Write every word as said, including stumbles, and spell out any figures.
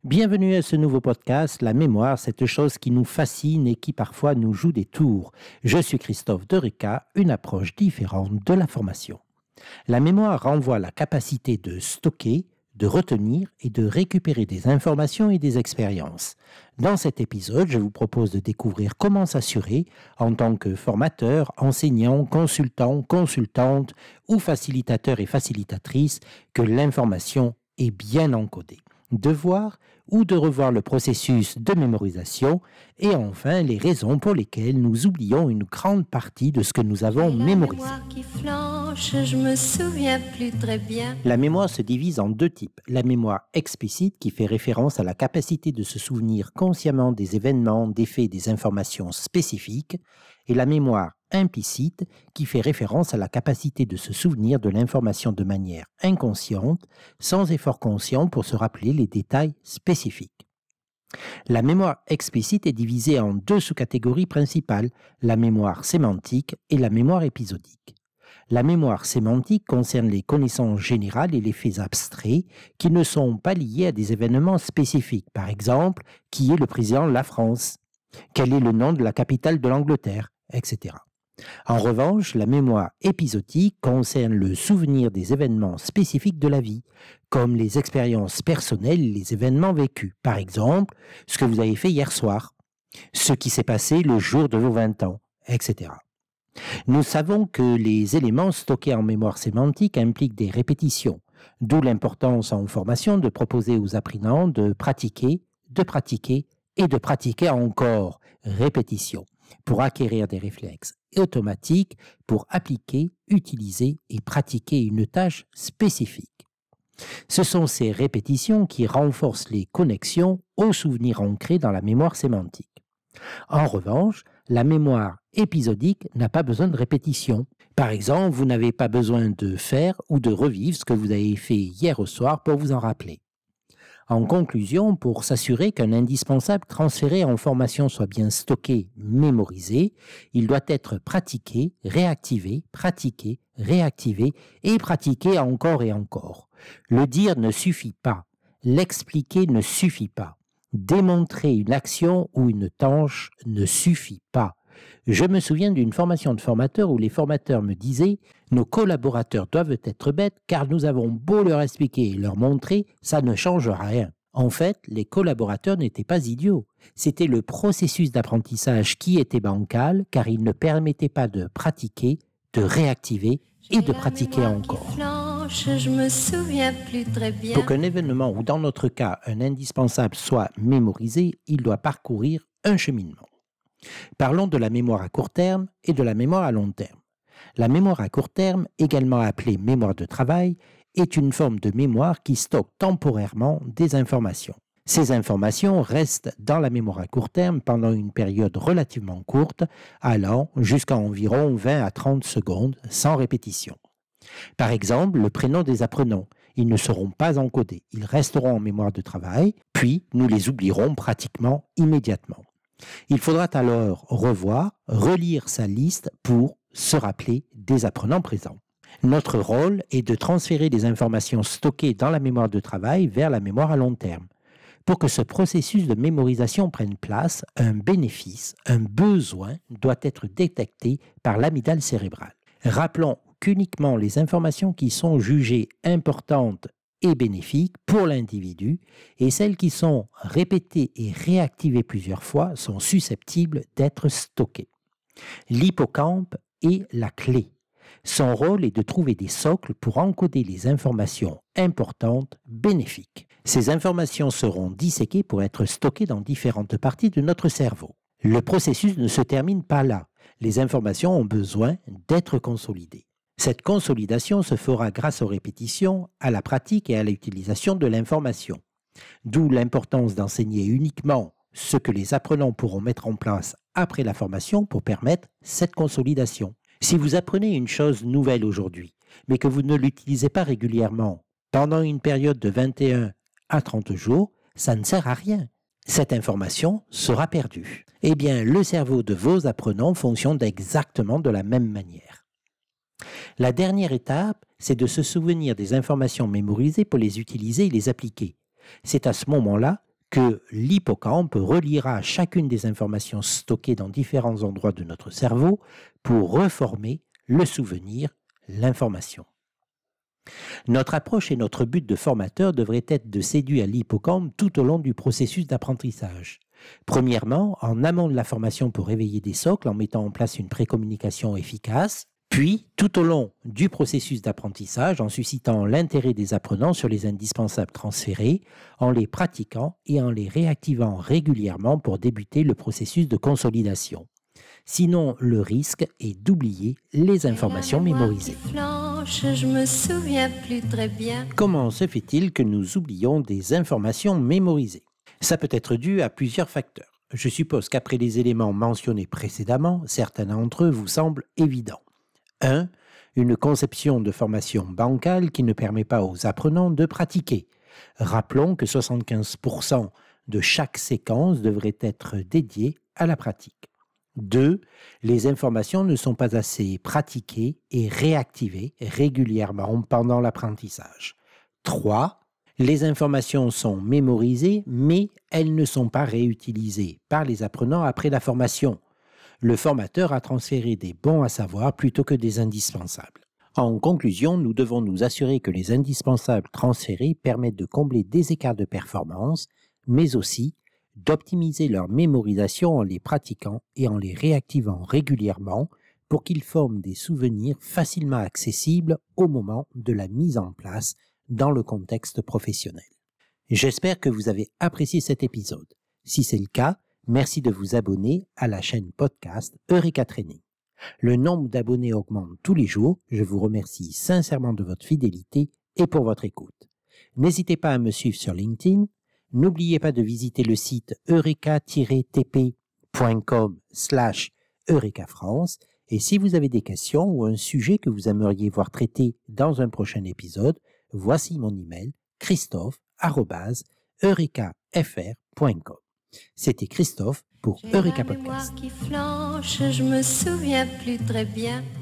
Bienvenue à ce nouveau podcast, La mémoire, cette chose qui nous fascine et qui parfois nous joue des tours. Je suis Christophe Dereka, une approche différente de la formation. La mémoire renvoie à la capacité de stocker, de retenir et de récupérer des informations et des expériences. Dans cet épisode, je vous propose de découvrir comment s'assurer, en tant que formateur, enseignant, consultant, consultante ou facilitateur et facilitatrice, que l'information est bien encodée. De voir ou de revoir le processus de mémorisation et enfin les raisons pour lesquelles nous oublions une grande partie de ce que nous avons mémorisé. La mémoire qui flanche, je me souviens plus très bien. La mémoire se divise en deux types. La mémoire explicite qui fait référence à la capacité de se souvenir consciemment des événements, des faits, des informations spécifiques et la mémoire implicite qui fait référence à la capacité de se souvenir de l'information de manière inconsciente, sans effort conscient pour se rappeler les détails spécifiques. La mémoire explicite est divisée en deux sous-catégories principales, la mémoire sémantique et la mémoire épisodique. La mémoire sémantique concerne les connaissances générales et les faits abstraits qui ne sont pas liés à des événements spécifiques. Par exemple, qui est le président de la France? Quel est le nom de la capitale de l'Angleterre? Etc. En revanche, la mémoire épisodique concerne le souvenir des événements spécifiques de la vie, comme les expériences personnelles et les événements vécus. Par exemple, ce que vous avez fait hier soir, ce qui s'est passé le jour de vos vingt ans, et cetera. Nous savons que les éléments stockés en mémoire sémantique impliquent des répétitions, d'où l'importance en formation de proposer aux apprenants de pratiquer, de pratiquer et de pratiquer encore, répétition, pour acquérir des réflexes automatiques pour appliquer, utiliser et pratiquer une tâche spécifique. Ce sont ces répétitions qui renforcent les connexions aux souvenirs ancrés dans la mémoire sémantique. En revanche, la mémoire épisodique n'a pas besoin de répétition. Par exemple, vous n'avez pas besoin de faire ou de revivre ce que vous avez fait hier au soir pour vous en rappeler. En conclusion, pour s'assurer qu'un indispensable transféré en formation soit bien stocké, mémorisé, il doit être pratiqué, réactivé, pratiqué, réactivé et pratiqué encore et encore. Le dire ne suffit pas, l'expliquer ne suffit pas, démontrer une action ou une tâche ne suffit pas. Je me souviens d'une formation de formateurs où les formateurs me disaient « Nos collaborateurs doivent être bêtes car nous avons beau leur expliquer et leur montrer, ça ne change rien. » En fait, les collaborateurs n'étaient pas idiots. C'était le processus d'apprentissage qui était bancal car il ne permettait pas de pratiquer, de réactiver et de pratiquer encore. Flanche, je me souviens plus très bien. Pour qu'un événement ou dans notre cas un indispensable soit mémorisé, il doit parcourir un cheminement. Parlons de la mémoire à court terme et de la mémoire à long terme. La mémoire à court terme, également appelée mémoire de travail, est une forme de mémoire qui stocke temporairement des informations. Ces informations restent dans la mémoire à court terme pendant une période relativement courte, allant jusqu'à environ vingt à trente secondes sans répétition. Par exemple, le prénom des apprenants. Ils ne seront pas encodés, ils resteront en mémoire de travail, puis nous les oublierons pratiquement immédiatement. Il faudra alors revoir, relire sa liste pour se rappeler des apprenants présents. Notre rôle est de transférer des informations stockées dans la mémoire de travail vers la mémoire à long terme. Pour que ce processus de mémorisation prenne place, un bénéfice, un besoin doit être détecté par l'amygdale cérébrale. Rappelons qu'uniquement les informations qui sont jugées importantes et bénéfiques pour l'individu et celles qui sont répétées et réactivées plusieurs fois sont susceptibles d'être stockées. L'hippocampe est la clé. Son rôle est de trouver des socles pour encoder les informations importantes, bénéfiques. Ces informations seront disséquées pour être stockées dans différentes parties de notre cerveau. Le processus ne se termine pas là. Les informations ont besoin d'être consolidées. Cette consolidation se fera grâce aux répétitions, à la pratique et à l'utilisation de l'information. D'où l'importance d'enseigner uniquement ce que les apprenants pourront mettre en place après la formation pour permettre cette consolidation. Si vous apprenez une chose nouvelle aujourd'hui, mais que vous ne l'utilisez pas régulièrement pendant une période de vingt et un à trente jours, ça ne sert à rien. Cette information sera perdue. Eh bien, le cerveau de vos apprenants fonctionne exactement de la même manière. La dernière étape, c'est de se souvenir des informations mémorisées pour les utiliser et les appliquer. C'est à ce moment-là que l'hippocampe reliera chacune des informations stockées dans différents endroits de notre cerveau pour reformer le souvenir, l'information. Notre approche et notre but de formateur devraient être de séduire l'hippocampe tout au long du processus d'apprentissage. Premièrement, en amont de la formation pour réveiller des socles en mettant en place une précommunication efficace, puis tout au long du processus d'apprentissage en suscitant l'intérêt des apprenants sur les indispensables transférés, en les pratiquant et en les réactivant régulièrement pour débuter le processus de consolidation. Sinon, le risque est d'oublier les informations mémorisées. Flanche, je me souviens plus très bien. Comment se fait-il que nous oublions des informations mémorisées? Ça peut être dû à plusieurs facteurs. Je suppose qu'après les éléments mentionnés précédemment, certains d'entre eux vous semblent évidents. un. Une conception de formation bancale qui ne permet pas aux apprenants de pratiquer. Rappelons que soixante-quinze pour cent de chaque séquence devrait être dédiée à la pratique. deux. Les informations ne sont pas assez pratiquées et réactivées régulièrement pendant l'apprentissage. trois. Les informations sont mémorisées, mais elles ne sont pas réutilisées par les apprenants après la formation. Le formateur a transféré des bons à savoir plutôt que des indispensables. En conclusion, nous devons nous assurer que les indispensables transférés permettent de combler des écarts de performance, mais aussi d'optimiser leur mémorisation en les pratiquant et en les réactivant régulièrement pour qu'ils forment des souvenirs facilement accessibles au moment de la mise en place dans le contexte professionnel. J'espère que vous avez apprécié cet épisode. Si c'est le cas, merci de vous abonner à la chaîne podcast Eureka Training. Le nombre d'abonnés augmente tous les jours. Je vous remercie sincèrement de votre fidélité et pour votre écoute. N'hésitez pas à me suivre sur LinkedIn. N'oubliez pas de visiter le site eureka tiret t p point com slash eureka france et si vous avez des questions ou un sujet que vous aimeriez voir traité dans un prochain épisode, voici mon email christophe arobase eureka f r point com. C'était Christophe pour Eureka Podcast. J'ai la mémoire qui flanche, je me souviens plus très bien.